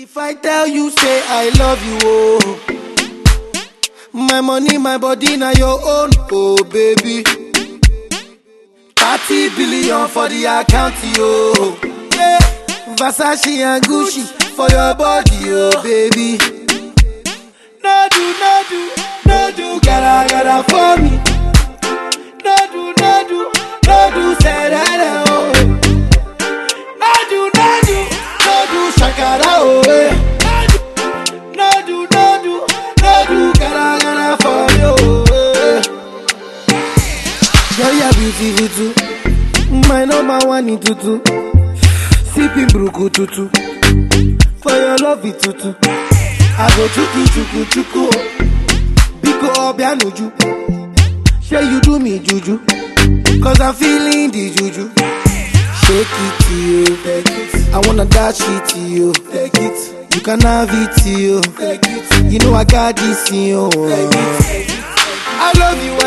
If I tell you, say I love you, oh. My money, my body, now your own, oh baby. 30 billion for the account, yo. Yeah. Versace and Gucci for your body, oh baby. No do, gotta for me. No do, say that, oh. No do, shakara, oh. No do, gotta for me, oh. Girl, you're beautiful too. My number one in tutu. Sipping bruku tutu. For your love it tutu. I go chuku. Biko obianuju. Say you do me juju. Cause I'm feeling the juju. Shake it to you. Take it. I wanna dash it to you. Take it. You can have it to you. Take it. You know I got this in you. Take it. I love you.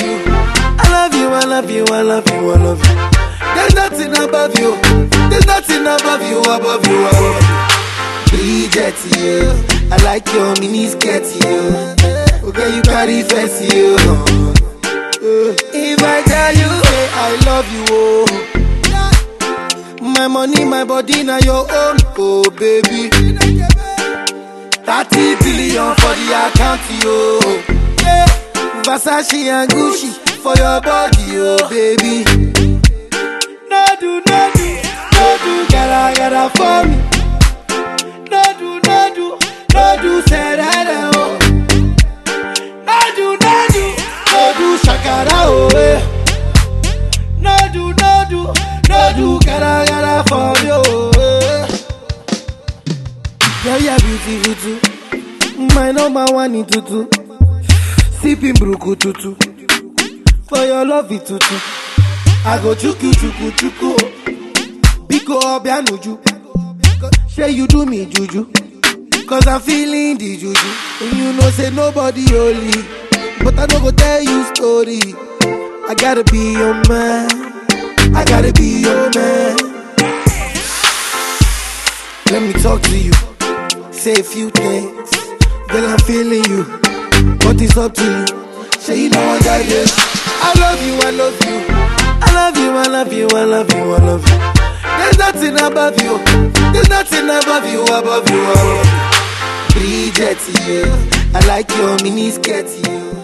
There's nothing above you. Above you. Bridget, you. I like your mini skirt, you. Okay, you carry fancy, you. If I tell you, hey, I love you, oh. My money, my body, now your own, oh baby. 30 billion for the account, yo. Yeah. Versace and Gucci for your body, oh baby. No do, gotta for me. No do, say that, oh. No do, shakara, oh. No do, gotta for me, oh. Girl, you're beautiful too. My number one in tutu. Sipping bruku tutu. For your love it tutu. I go chuku. Biko obianuju. Say you do me juju. Cause I'm feeling the juju. And you know say nobody holy. But I don't go tell you story. I gotta be your man. Let me talk to you. Say a few things. Girl, I'm feeling you. But it's up to you. Say you know what that is. I love you. There's nothing above you. Above you. Bridget, you. I like your mini skirt, you.